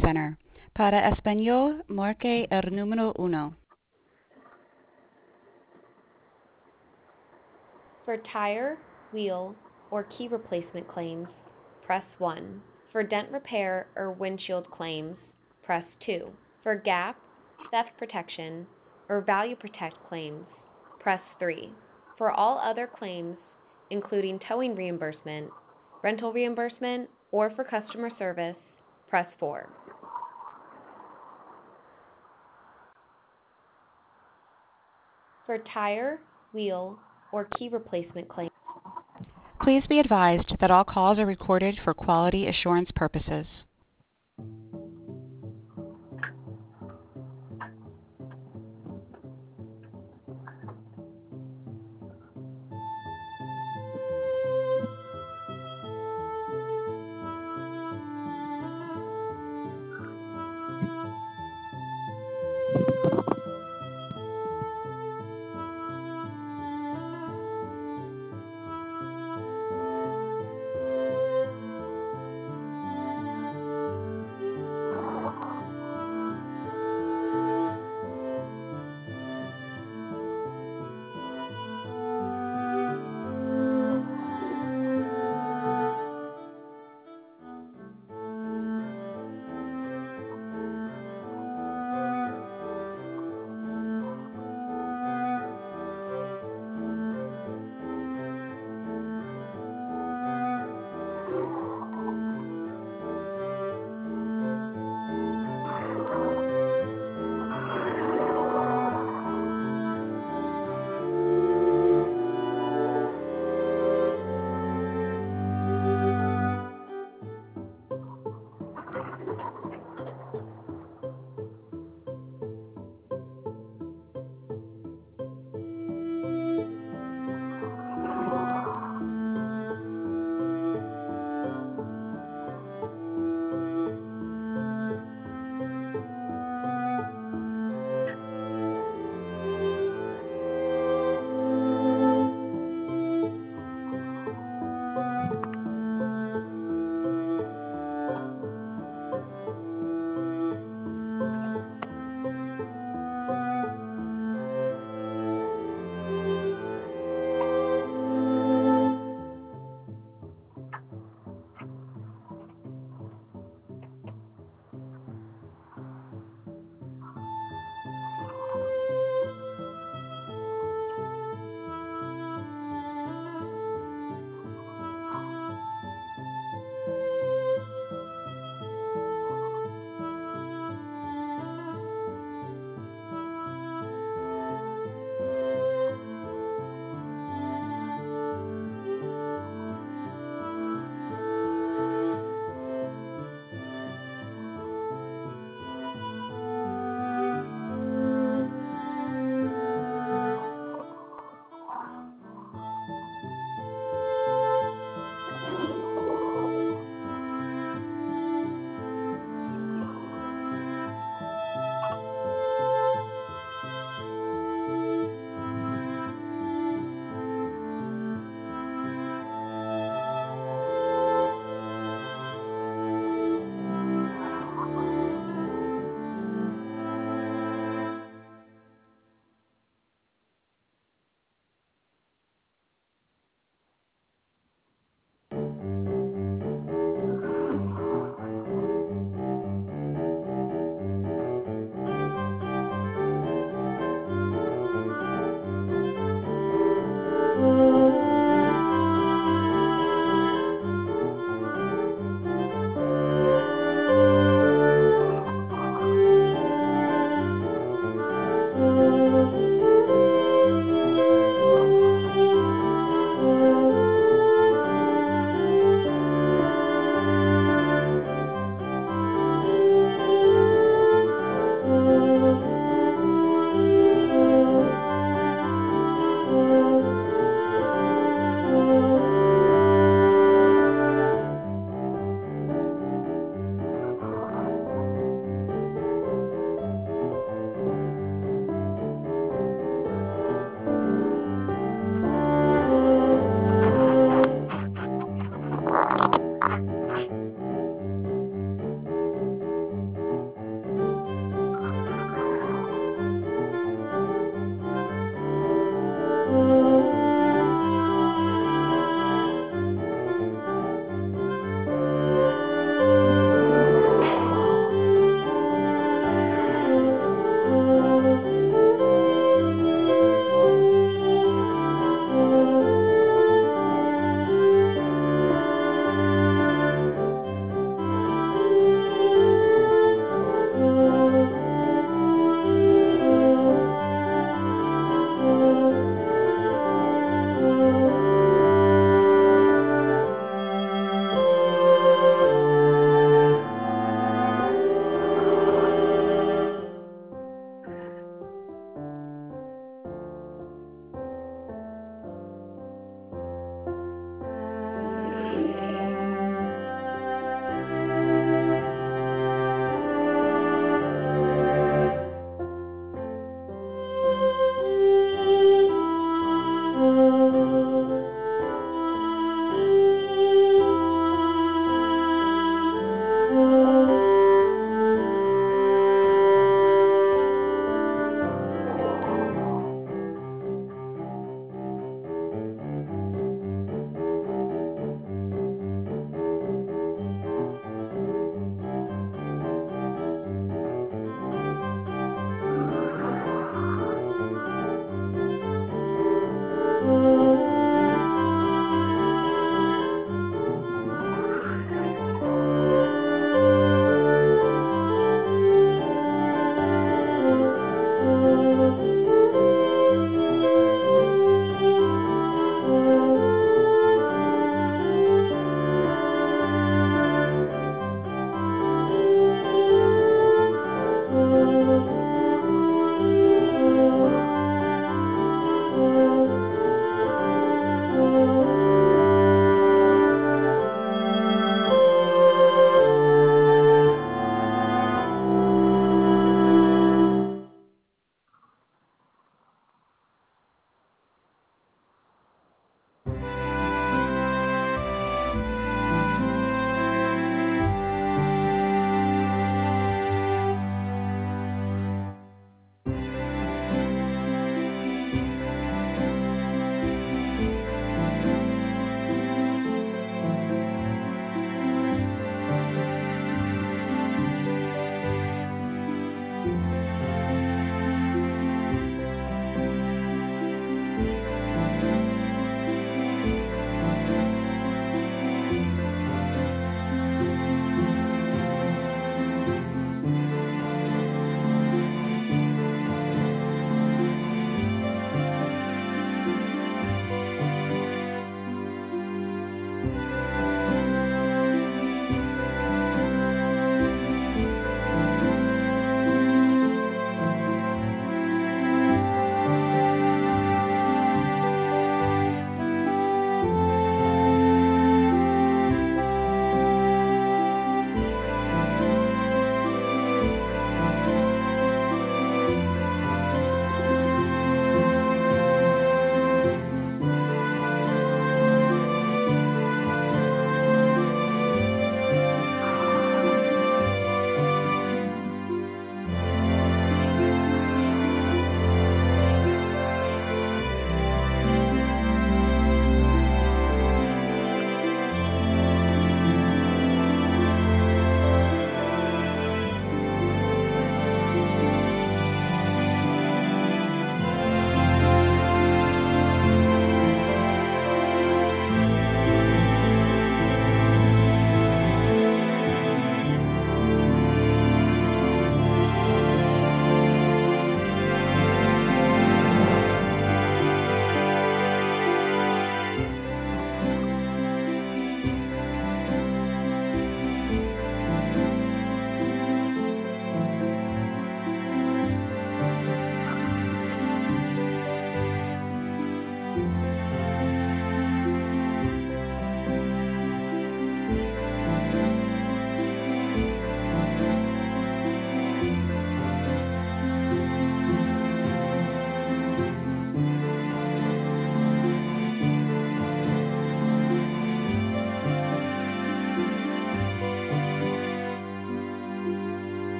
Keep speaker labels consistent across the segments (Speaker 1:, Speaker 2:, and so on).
Speaker 1: Center. Para español, marque el número uno.
Speaker 2: For tire, wheel, or key replacement claims, press 1. For dent repair or windshield claims, press 2. For GAP, theft protection, or value protect claims, press 3. For all other claims, including towing reimbursement, rental reimbursement, or for customer service, press 4. For tire, wheel, or key replacement claims.
Speaker 1: Please be advised that all calls are recorded for quality assurance purposes.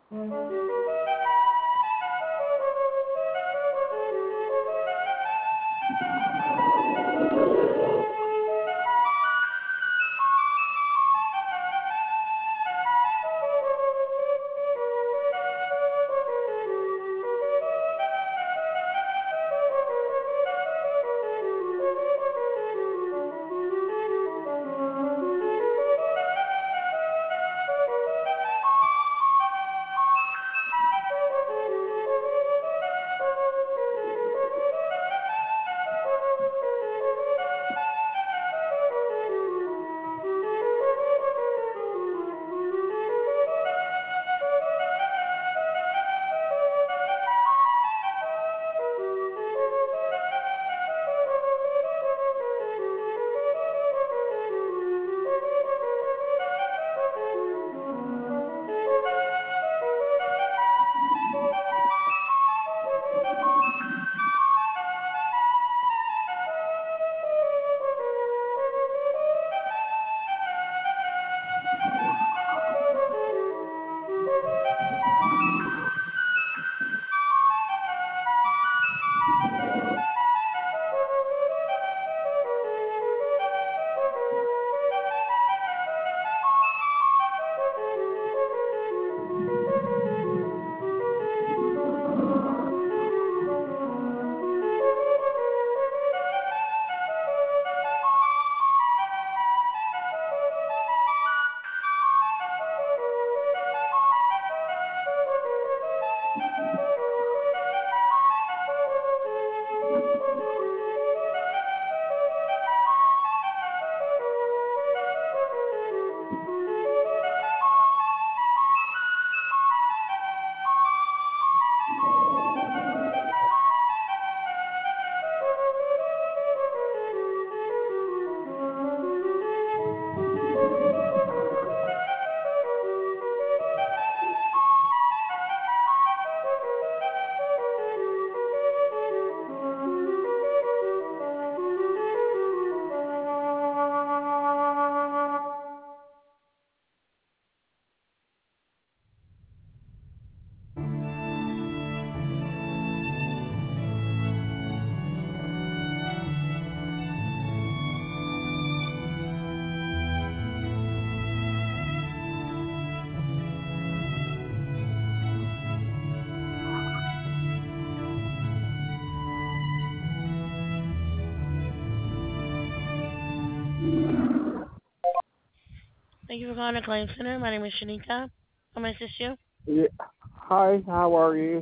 Speaker 3: Thank you for calling the Claim Center. My name is Shanika. How may I assist you?
Speaker 4: Yeah. Hi, how are you?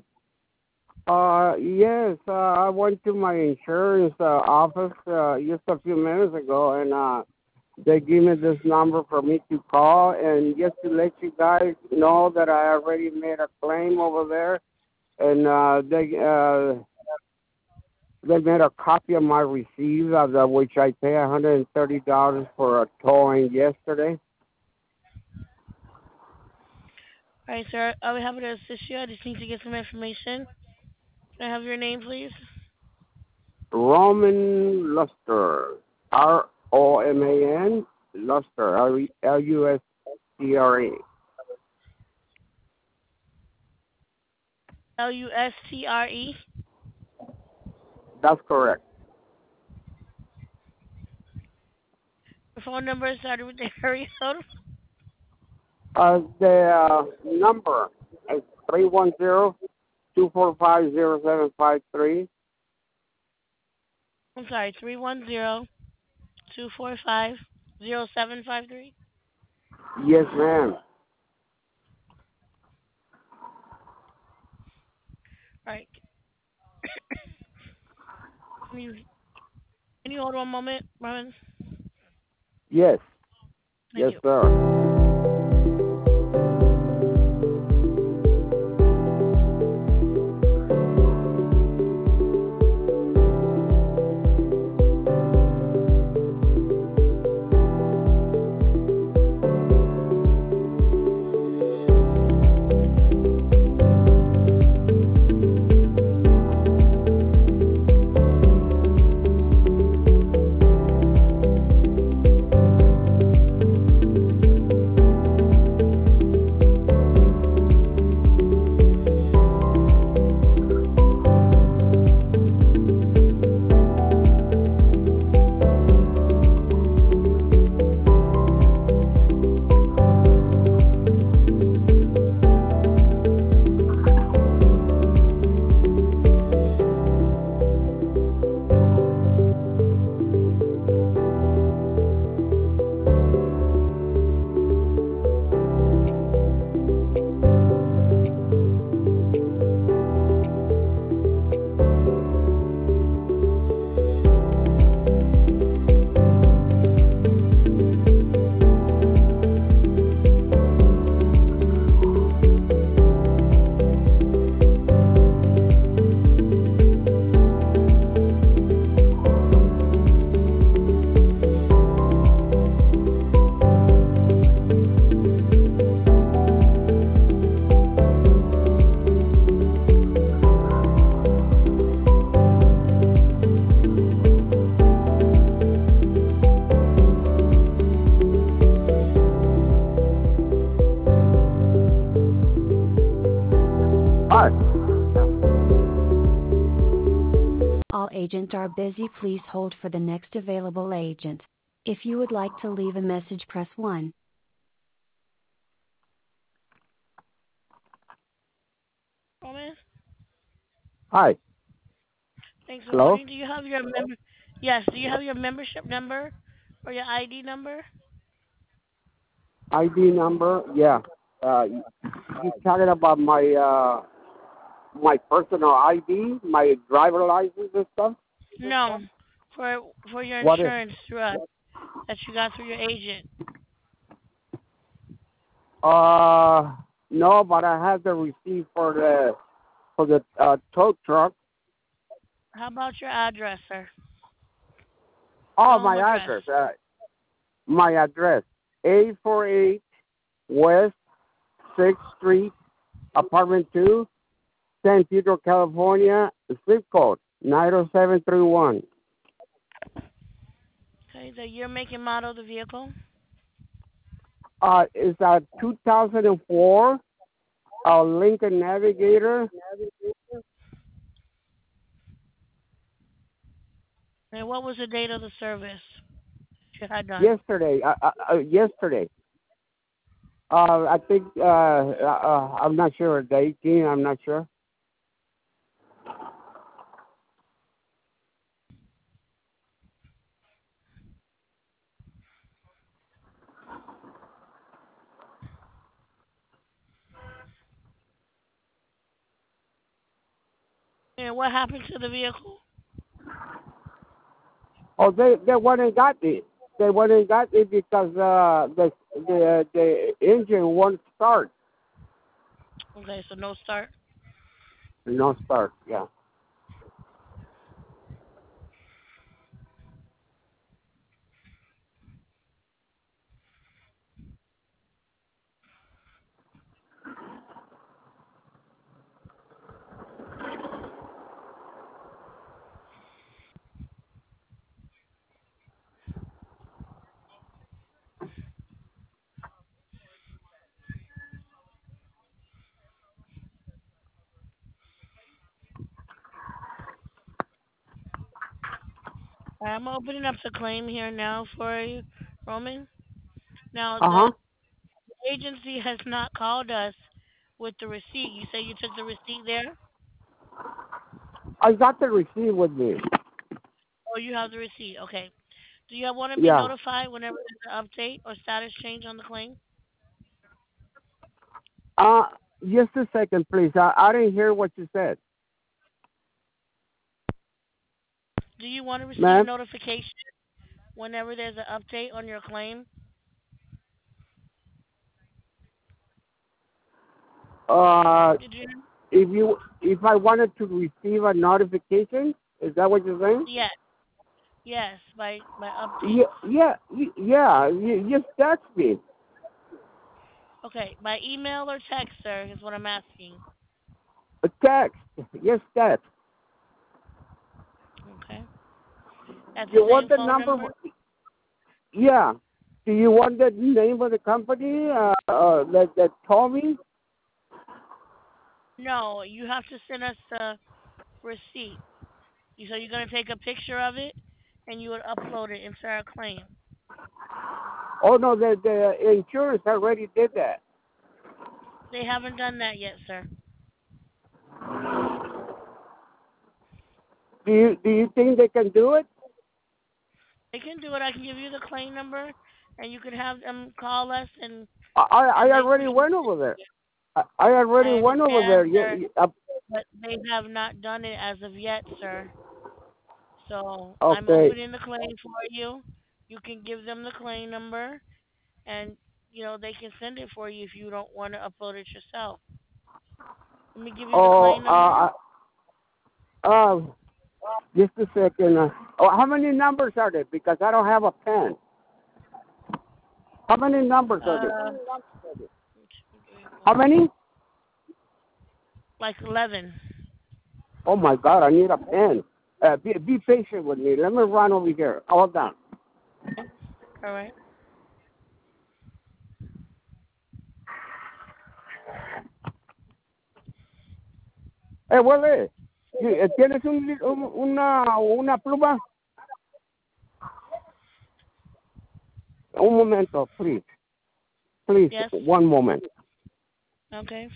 Speaker 4: Yes, I went to my insurance office just a few minutes ago, and they gave me this number for me to call, and just to let you guys know that I already made a claim over there, and they made a copy of my receipt, of which I pay $130 for a towing yesterday.
Speaker 3: All right, sir. I'll be happy to assist you. I just need to get some information. Can I have your name, please?
Speaker 4: Roman Luster, Roman Luster, Lustre.
Speaker 3: Lustre.
Speaker 4: That's correct.
Speaker 3: Your phone number started with the area code.
Speaker 4: The number is 310-245-0753.
Speaker 3: I'm sorry, 310-245-0753.
Speaker 4: Yes, ma'am.
Speaker 3: All right. Can you can you hold one moment, Robin?
Speaker 4: Yes.
Speaker 3: Thank
Speaker 4: Yes,
Speaker 3: you.
Speaker 4: sir. Hi.
Speaker 5: All agents are busy. Please hold for the next available agent. If you would like to leave a message, press 1.
Speaker 3: Roman,
Speaker 4: Hi.
Speaker 3: thanks for
Speaker 4: Hello?
Speaker 3: holding. Do you have your member? Yes. Do you have your membership number or your ID number?
Speaker 4: ID number? Yeah. You talking about my personal ID, my driver license and stuff?
Speaker 3: No, for your
Speaker 4: What is?
Speaker 3: insurance through us that you got through your agent.
Speaker 4: No, but I have the receipt for the tow truck.
Speaker 3: How about your address, sir?
Speaker 4: Oh,
Speaker 3: Your home address.
Speaker 4: my address, 848 West 6th Street, apartment 2, San Pedro, California, zip code 90731.
Speaker 3: Okay, the year, make, and model of the vehicle.
Speaker 4: It's a 2004 Lincoln Navigator.
Speaker 3: And what was the date of the service you had done?
Speaker 4: Yesterday. Yesterday. I think I'm not sure. The 18. I'm not sure.
Speaker 3: And what happened to the vehicle?
Speaker 4: Oh, they went and got it. They went and got it because the engine won't start.
Speaker 3: Okay, so no start.
Speaker 4: No start. Yeah.
Speaker 3: I'm opening up the claim here now for you, Roman. Now,
Speaker 4: Uh
Speaker 3: the
Speaker 4: huh.
Speaker 3: agency has not called us with the receipt. You say you took the receipt there?
Speaker 4: I got the receipt with me.
Speaker 3: Oh, you have the receipt. Okay. Do you want to be
Speaker 4: Yeah.
Speaker 3: notified whenever there's an update or status change on the claim?
Speaker 4: Uh, just a second, please. I didn't hear what you said,
Speaker 3: Do you want to receive
Speaker 4: ma'am.
Speaker 3: notification whenever there's an update on your claim? Did you?
Speaker 4: If I wanted to receive a notification, is that what you're saying?
Speaker 3: Yes. Yes, by
Speaker 4: Yeah,
Speaker 3: updates.
Speaker 4: yeah. You just text me.
Speaker 3: Okay, by email or text, sir, is what I'm asking.
Speaker 4: A text. Yes, text.
Speaker 3: Okay. At the
Speaker 4: You
Speaker 3: same
Speaker 4: want the
Speaker 3: phone
Speaker 4: number?
Speaker 3: number?
Speaker 4: Yeah. Do you want the name of the company that told me?
Speaker 3: No, you have to send us the receipt. So you're gonna take a picture of it and you would upload it into our claim.
Speaker 4: Oh no, the insurance already did that.
Speaker 3: They haven't done that yet, sir.
Speaker 4: Do you think they can do it?
Speaker 3: They can do it. I can give you the claim number, and you can have them call us,
Speaker 4: I
Speaker 3: and they
Speaker 4: already
Speaker 3: can.
Speaker 4: went over there. I already
Speaker 3: I
Speaker 4: went over
Speaker 3: understand,
Speaker 4: there.
Speaker 3: sir, but they have not done it as of yet, sir. So I'm
Speaker 4: Okay.
Speaker 3: opening the claim for you. You can give them the claim number, and they can send it for you if you don't want to upload it yourself. Let me give you the
Speaker 4: Oh,
Speaker 3: claim number.
Speaker 4: uh, just a second. How many numbers are there? Because I don't have a pen. How many numbers are there?
Speaker 3: Uh,
Speaker 4: How many?
Speaker 3: like 11.
Speaker 4: Oh my God, I need a pen. Be patient with me. Let me run over here. Hold on.
Speaker 3: Okay. All right.
Speaker 4: Huele, ¿tienes una pluma? Un momento, please. Please,
Speaker 3: Yes.
Speaker 4: one moment.
Speaker 3: Okay.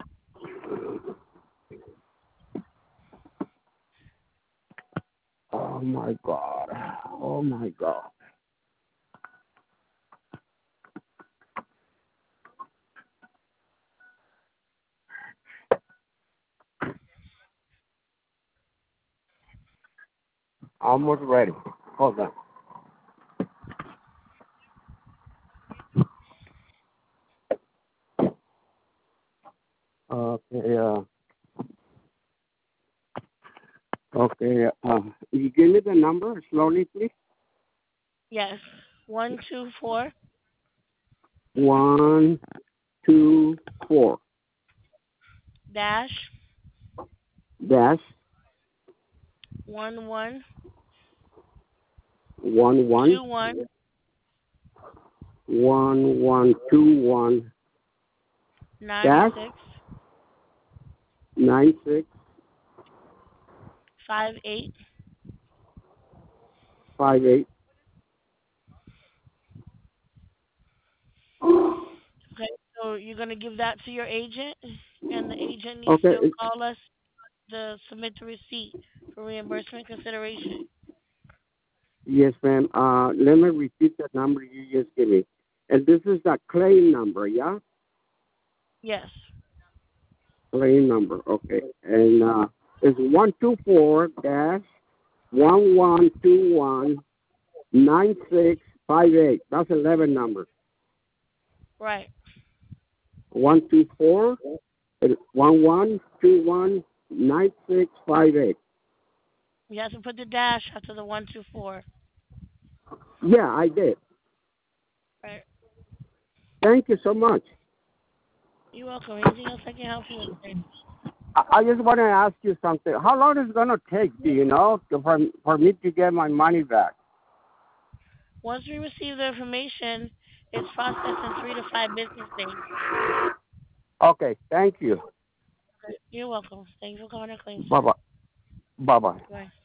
Speaker 4: Oh my God. Oh my God. Almost ready. Hold on. Okay. Okay. You give me the number slowly, please.
Speaker 3: Yes. 124
Speaker 4: One, two, four.
Speaker 3: dash
Speaker 4: Dash
Speaker 3: 1121
Speaker 4: 1121 dash
Speaker 3: 96
Speaker 4: 9658.
Speaker 3: Okay, so you're gonna give that to your agent, and the agent needs
Speaker 4: Okay.
Speaker 3: to call us to submit the receipt for reimbursement consideration.
Speaker 4: Yes, ma'am. Let me repeat the number you just gave me. And this is the claim number, yeah?
Speaker 3: Yes.
Speaker 4: Claim number, okay. And it's 124 dash 1121 9658. That's 11 numbers.
Speaker 3: Right.
Speaker 4: 124 1121 9658.
Speaker 3: You have to put the dash after the 124.
Speaker 4: Yeah, I did.
Speaker 3: Right.
Speaker 4: Thank you so much.
Speaker 3: You're welcome. Anything else I can help you with? Today?
Speaker 4: I just want to ask you something. How long is it going to take, do you know, for me to get my money back?
Speaker 3: Once we receive the information, it's processed in 3 to 5 business days.
Speaker 4: Okay, thank you.
Speaker 3: You're welcome. Thanks for calling our claims.
Speaker 4: Bye-bye. Bye-bye.
Speaker 3: Bye.